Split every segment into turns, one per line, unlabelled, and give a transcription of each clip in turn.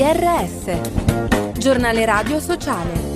GRS, Giornale Radio Sociale.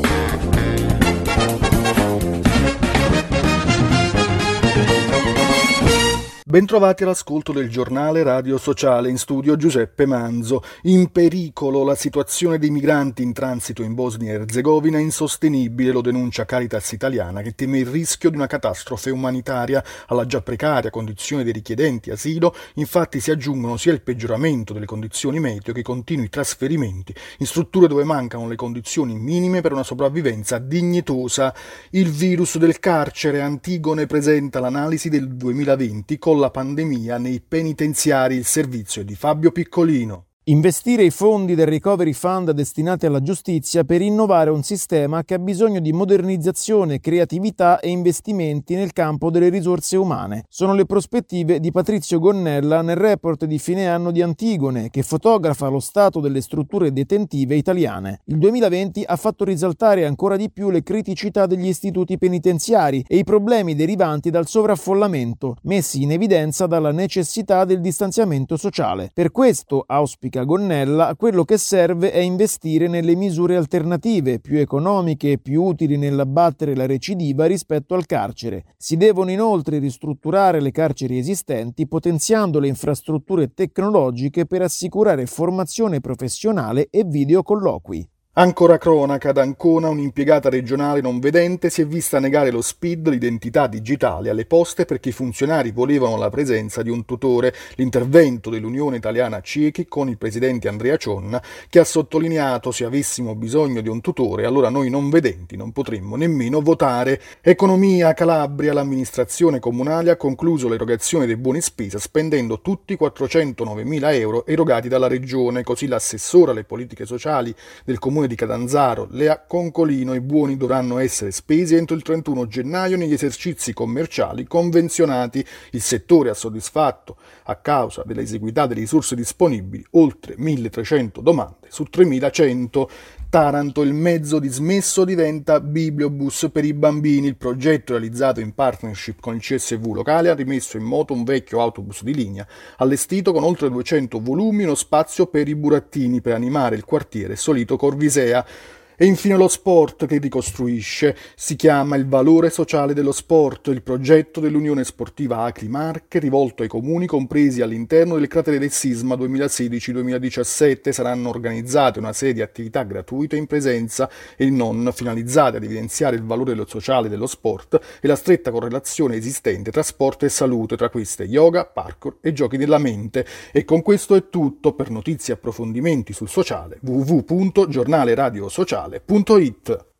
Bentrovati all'ascolto del giornale Radio Sociale, in studio Giuseppe Manzo. In pericolo la situazione dei migranti in transito in Bosnia e Erzegovina è insostenibile, lo denuncia Caritas Italiana, che teme il rischio di una catastrofe umanitaria. Alla già precaria condizione dei richiedenti asilo, infatti, si aggiungono sia il peggioramento delle condizioni meteo che i continui trasferimenti in strutture dove mancano le condizioni minime per una sopravvivenza dignitosa. Il virus del carcere, Antigone presenta l'analisi del 2020 con la pandemia nei penitenziari. Il servizio è di Fabio Piccolino.
Investire i fondi del Recovery Fund destinati alla giustizia per innovare un sistema che ha bisogno di modernizzazione, creatività e investimenti nel campo delle risorse umane. Sono le prospettive di Patrizio Gonnella nel report di fine anno di Antigone, che fotografa lo stato delle strutture detentive italiane. Il 2020 ha fatto risaltare ancora di più le criticità degli istituti penitenziari e i problemi derivanti dal sovraffollamento, messi in evidenza dalla necessità del distanziamento sociale. Per questo, auspica Gonnella, quello che serve è investire nelle misure alternative, più economiche e più utili nell'abbattere la recidiva rispetto al carcere. Si devono inoltre ristrutturare le carceri esistenti, potenziando le infrastrutture tecnologiche per assicurare formazione professionale e videocolloqui.
Ancora cronaca, ad Ancona un'impiegata regionale non vedente si è vista negare lo SPID, l'identità digitale, alle poste perché i funzionari volevano la presenza di un tutore. L'intervento dell'Unione Italiana Ciechi con il presidente Andrea Cionna, che ha sottolineato: se avessimo bisogno di un tutore, allora noi non vedenti non potremmo nemmeno votare. Economia, Calabria, l'amministrazione comunale ha concluso l'erogazione dei buoni spesa spendendo tutti 409.000 euro erogati dalla regione. Così l'assessore alle politiche sociali del comune di Catanzaro, Lea Concolino: i buoni dovranno essere spesi entro il 31 gennaio negli esercizi commerciali convenzionati. Il settore ha soddisfatto, a causa dell'esiguità delle risorse disponibili, oltre 1.300 domande su 3.100. Taranto, il mezzo dismesso diventa bibliobus per i bambini. Il progetto, realizzato in partnership con il CSV locale, ha rimesso in moto un vecchio autobus di linea, allestito con oltre 200 volumi e uno spazio per i burattini per animare il quartiere Solito Corvisea. E infine lo sport che ricostruisce. Si chiama Il valore sociale dello sport, il progetto dell'Unione Sportiva Acri Marche, rivolto ai comuni compresi all'interno del cratere del sisma 2016-2017. Saranno organizzate una serie di attività gratuite in presenza e non, finalizzate ad evidenziare il valore sociale dello sport e la stretta correlazione esistente tra sport e salute, tra queste yoga, parkour e giochi della mente. E con questo è tutto. Per notizie e approfondimenti sul sociale, www.giornaleradiosociale.it.